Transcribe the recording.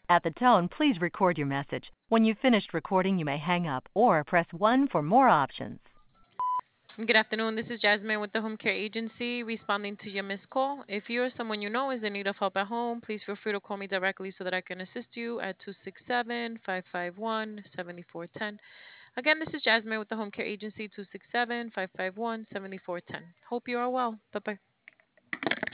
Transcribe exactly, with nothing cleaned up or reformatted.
At the tone, please record your message. When you've finished recording, you may hang up or press one for more options. Good afternoon. This is Jasmine with the Home Care Agency responding to your missed call. If you or someone you know is in need of help at home, please feel free to call me directly so that I can assist you at two six seven, five five one, seven four one zero. Again, this is Jasmine with the Home Care Agency, two six seven, five five one, seven four one zero. Hope you are well. Bye bye.